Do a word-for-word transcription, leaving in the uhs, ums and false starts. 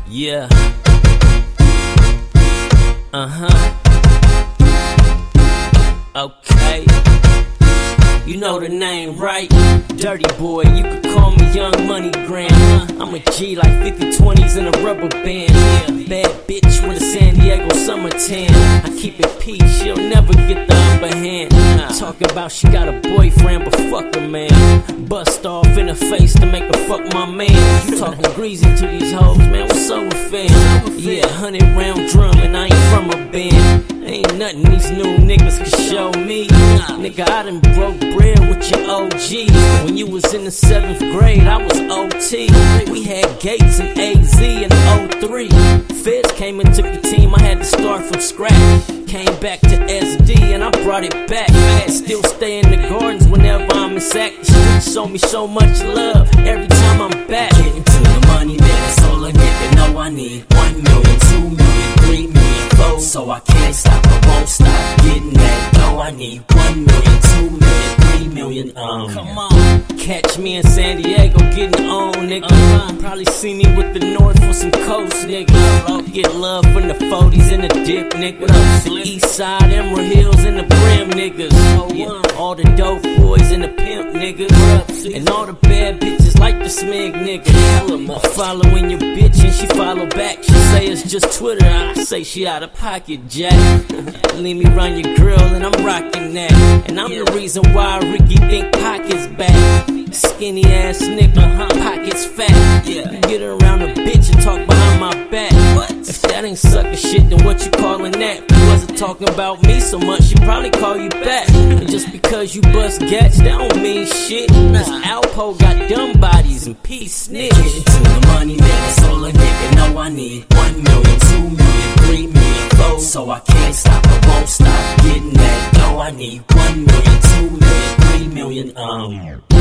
Yeah. Uh-huh. Okay. You know the name, right? Dirty boy, you could call me Young Money Gram. I'm a G like fifty twenties in a rubber band. Yeah. Bad bitch with a San Diego summer tan. I keep it peace, she'll never get the upper hand. Talk about she got a boyfriend, but fuck her, man. Bust off in her face to make her fuck my man. You talking greasy to these hoes, man, what's so unfair? Yeah, hundred round drum and I ain't from a band. Ain't nothing these new niggas can show me. Nigga, I done broke bread with your O Gs. When you was in the seventh grade, I was O T. We had Gates and A Z in oh three. Feds came and took the team, I had to start from scratch. Came back to S D and I brought it back. Still stay in the gardens whenever I'm in sack. The streets show me so much love every time I'm back. Getting to the money, that's all a nigga know I need. One million, two million, three million, four. So I can't stop, I won't stop getting that dough. I need one million, two million, three million, um Come on. Catch me in San Diego getting on, nigga. Uh-huh. Probably see me with the North for some coast, nigga. I'll get love from the forties and the dip, nigga. The East Side, Emerald Hills, and the Brim, niggas. Yeah. All the dope boys and the pimp, niggas. And all the bad bitches like the smig, nigga. I'm following your bitch and she follow back. She say it's just Twitter, I say she out of pocket, Jack. Leave me run your grill and I'm rocking that. And I'm the reason why Ricky think pockets back. Skinny ass nigga, huh? Pockets fat. Yeah. You get around a bitch and talk behind my back. What? If that ain't sucker shit, then what you calling that? If you wasn't talking about me so much, she probably call you back. And just because you bust gats, that don't mean shit. This Alpo got dumb bodies and peace snitch. Getting to the money, that's all a nigga know I need. One million, two million, three million, four. So I can't stop, I won't stop getting that dough. I need one million, two million, three million, um